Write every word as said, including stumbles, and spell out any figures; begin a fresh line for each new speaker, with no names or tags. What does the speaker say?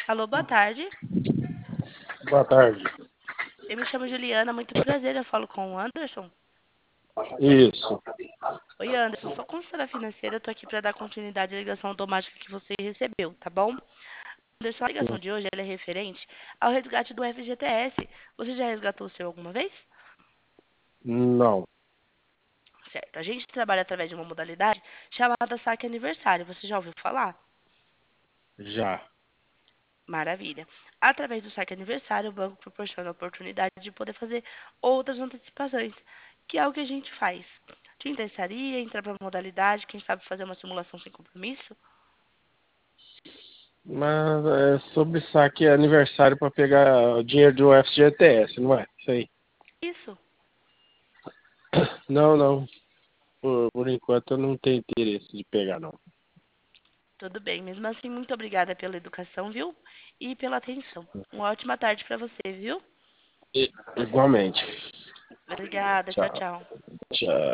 Alô, boa tarde.
Boa tarde.
Eu me chamo Juliana, muito prazer. Eu falo com o Anderson.
Isso.
Oi, Anderson, sou consultora financeira. Eu tô aqui para dar continuidade à ligação automática que você recebeu, tá bom? Anderson, a ligação de hoje ela é referente ao resgate do F G T S. Você já resgatou o seu alguma vez?
Não.
Certo. A gente trabalha através de uma modalidade chamada saque aniversário. Você já ouviu falar?
Já.
Maravilha. Através do saque aniversário, o banco proporciona a oportunidade de poder fazer outras antecipações, que é o que a gente faz. Te interessaria entrar para a modalidade, quem sabe fazer uma simulação sem compromisso?
Mas é sobre saque aniversário para pegar o dinheiro do F G T S, não é? Isso aí.
Isso.
Não, não. Por, por enquanto eu não tenho interesse de pegar, não.
Tudo bem. Mesmo assim, muito obrigada pela educação, viu? E pela atenção. Uma ótima tarde para você, viu?
E- igualmente.
Obrigada. Tchau,
Tchau.
tchau.
Tchau.